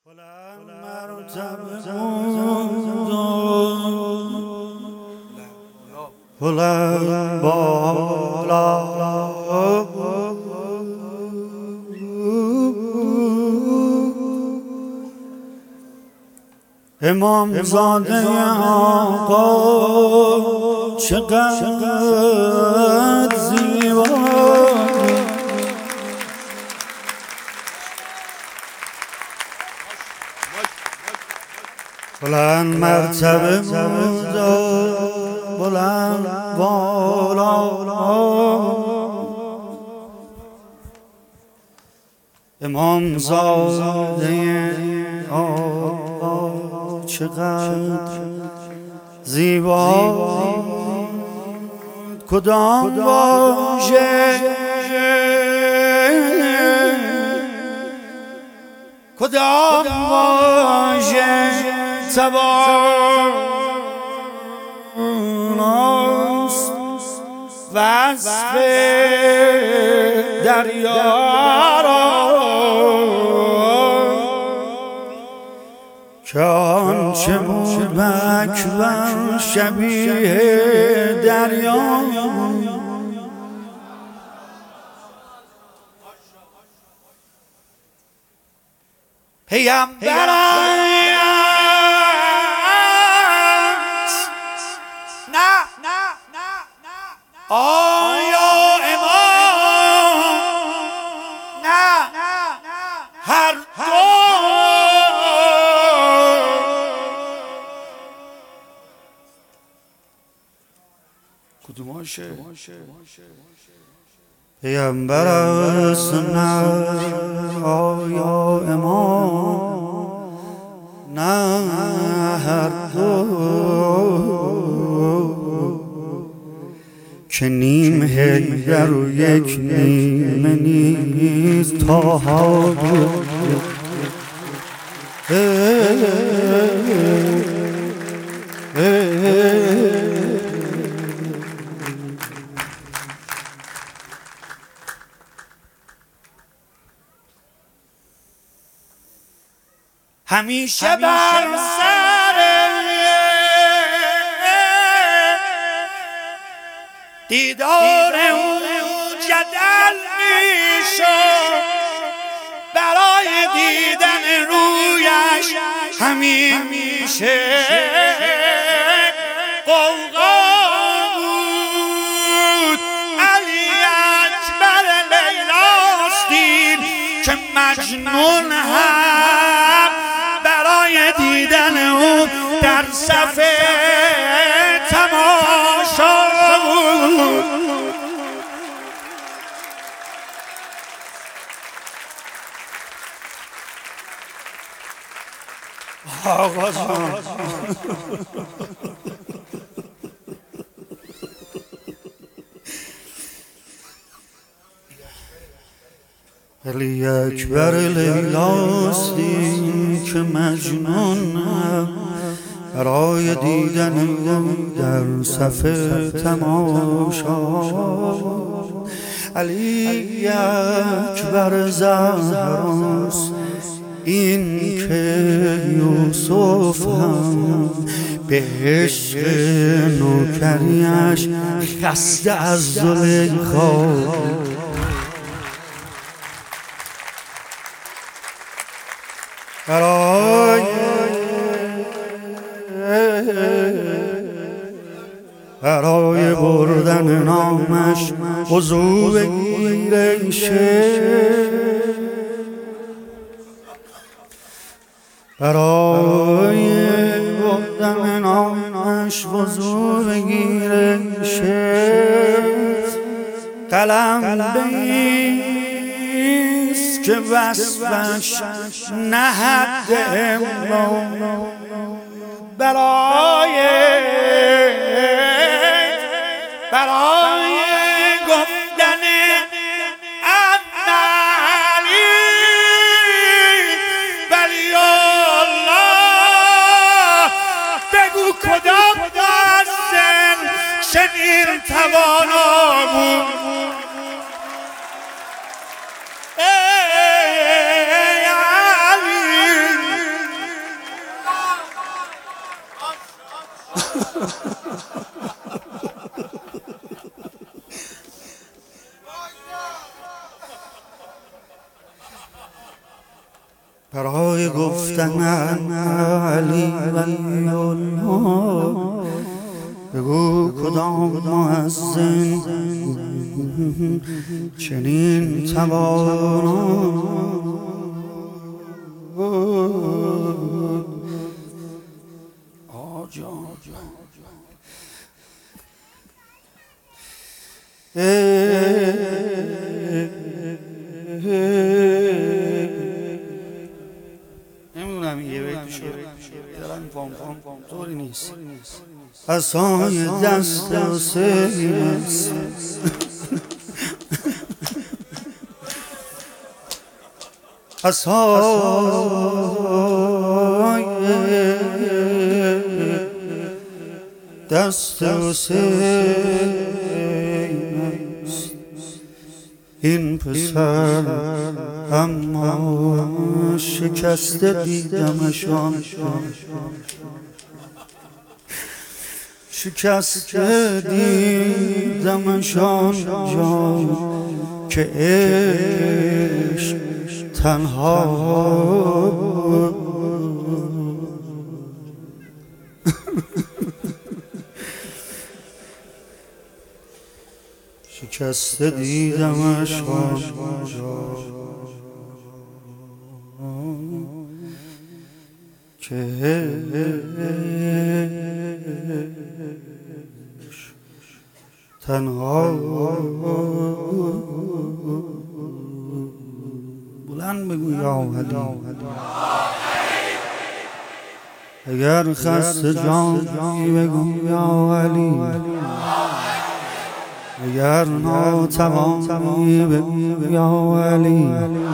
بلند مرتبه بلند بالا امام زاده آقا چقدر زیبا بلند مرتبه بلند بالا امام زاده آقا چقدر زیبا کدام واژه کدام واژه تواناست وصف دریا را که آنچه بود اکبر شبیه دریا پیامبرت نه آیا امام نه هر دو کدوماشه پیامبر است نه آیا امام نه هر دو که نیم حیدر و یک نیمه نیست تا ها همیشه بر سر دیدار او جدل میشد برای دیدن رویش همیشه قوقا بود علی اکبر لیلاست دید که مجنون هم برای دیدن او در صف تماشا بود آقا جان علی اکبر لیلاستی که مجنون برای دیدن در صف تماشا علی اکبر زهراست این که یوسف هم به عشق نوکریش خسته از زلیخا برای بردن نامش وضو بگیره برای بردن نامش وضو بگیره قلم بیست که وصفش نه حد امام برای گفتن علی ولی الله بگو کدام مؤذن چنین توانا بود ای علی برای گفتن علی ولی الله بگو کدام مؤذن چنین توانا نمیدونم یه بیت شد دارم پام طوری نیست عصای دست حسین است عصای دست حسین است این پسر اما شکسته دیدمشان شکسته دیدمشان جا که عشق تنها شکسته دیدمشان جا که تنها بلند بگو یا علی اگر خسته جانی بگو یا علی اگر ناتوانی بگو یا علی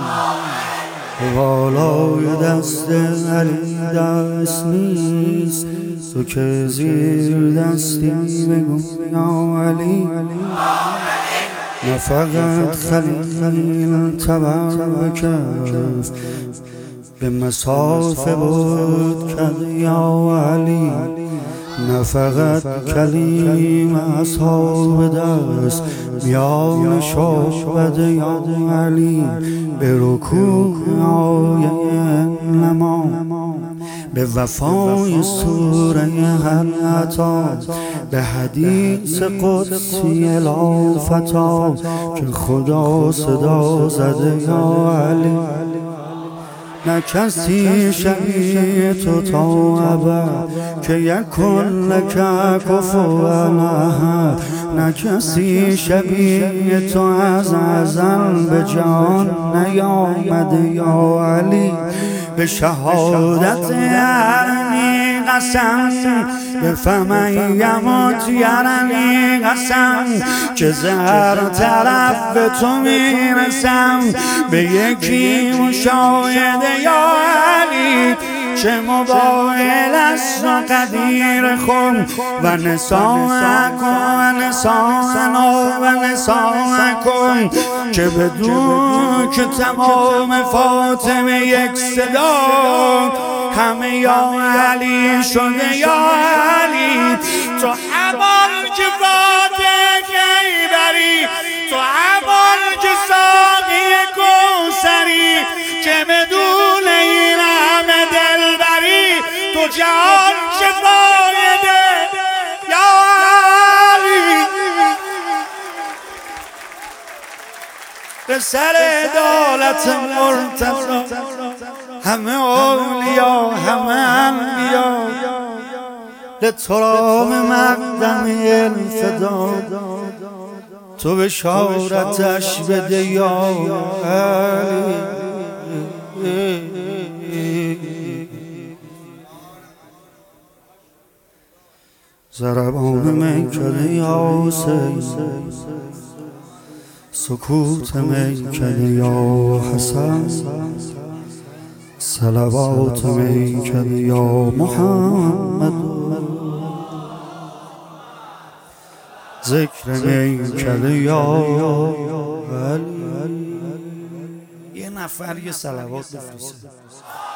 بالای دست علی دست نیست تو که زیر دستی بگو یا علی نه فقط خلیل تبر بکف به مسافه بود کرد یا علی نه فقط کلیم اصحاب دست میان شعبد یا علی به رکوع آیه نما به وفای سوره هل اتی به حدیث قدسی الافتا که خدا صدا زده یا علی نه کسی شبیه تو تا ابد که یکن لک کفوا احد نه کسی شبیه تو از ازل به جان نیامده یا علی به شهادت ارمی قسم به فمن یموت یرمی قسم که زهر طرف به تو میرسم به یکی مشاهده یا علی چه مباهل است و قدیر خون و نساءکم و نساءنا و نساءکم که بدون که تمام فاطمه یک صدا همه یا علی شده یا علی تو همان که فاتح خیبری تو همان که ساقی کوثری که بدون این همه دلبری تو جهان شفای ده یا علی به سر عدالت مرتضی همه اولیا همه انبیا لترام مقدم الفدا تو بشارتش بده یا علی ضربان میکده یا حسین سکوت میکده یا حسن صلوات میکده یا محمد ذکر میکده یا علی یه نفر یه صلوات بفرسته